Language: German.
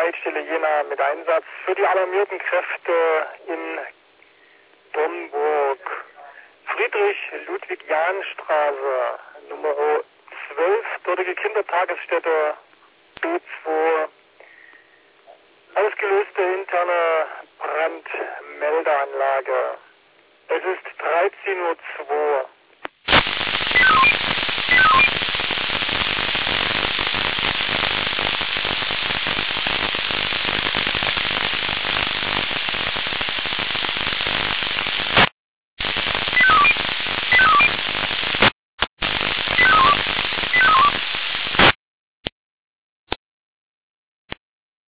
Leitstelle Jena mit Einsatz für die alarmierten Kräfte in Domburg. Friedrich-Ludwig-Jahn-Straße, Nummer 12, dortige Kindertagesstätte B2. Ausgelöste interne Brandmeldeanlage. Es ist 13:02 Uhr.